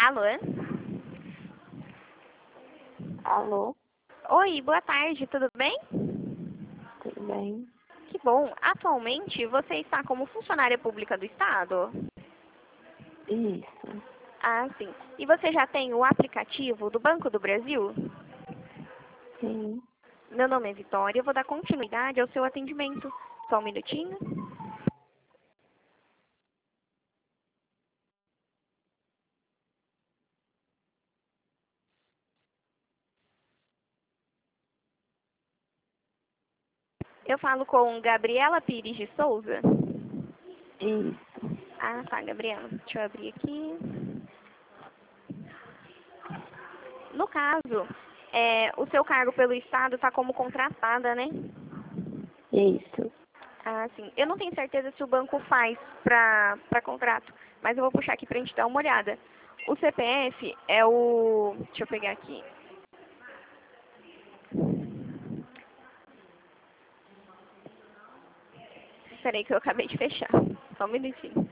Alô? Alô, Oi, boa tarde, tudo bem? tudo bem? Que bom. Atualmente você está como funcionária pública do Estado? Isso, Ah, sim. E você já tem o aplicativo do Banco do Brasil? sim. Meu nome é Vitória, eu vou dar continuidade ao seu atendimento. Só um minutinho. Eu falo com Gabriela Pires de Souza. Isso. Ah, tá, Gabriela. Deixa eu abrir aqui. No caso, o seu cargo pelo Estado está como contratada, né? Isso. Ah, sim. Eu não tenho certeza se o banco faz para contrato, mas eu vou puxar aqui para a gente dar uma olhada. O CPF é o... Deixa eu pegar aqui. Espera aí que eu acabei de fechar. Só um minutinho.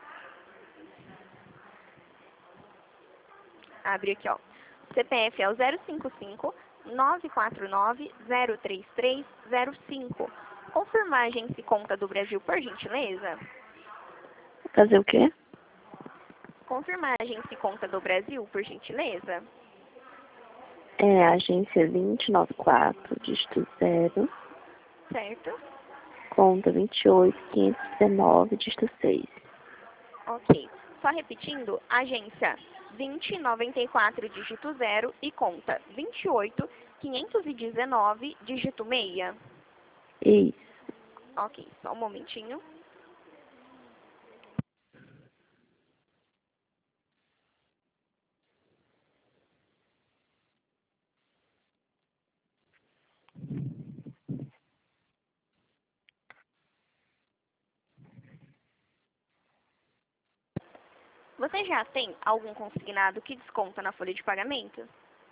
Abre aqui, ó. CPF é o 055 949 03305. Confirmar a agência e conta do Brasil, por gentileza. Fazer o quê? Confirmar a agência e conta do Brasil, por gentileza. É a agência 2094, dígito 0, Certo? conta 28519, dígito 6. Ok. Só repetindo, agência 2094, dígito 0 e conta 28519, dígito 6. Isso. Ok, só um momentinho. Você já tem algum consignado que desconta na folha de pagamento?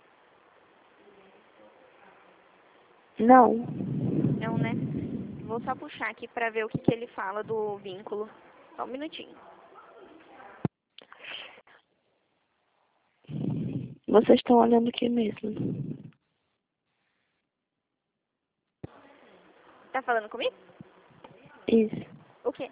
Não. Não, né? Vou só puxar aqui para ver o que ele fala do vínculo. Só um minutinho. Vocês estão olhando o que mesmo? Tá falando comigo? Isso. O quê?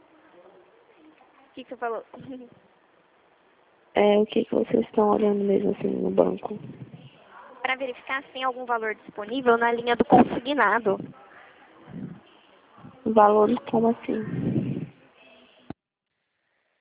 O que você falou? É o que vocês estão olhando mesmo assim no banco? Para verificar se tem algum valor disponível na linha do consignado. Valores como assim?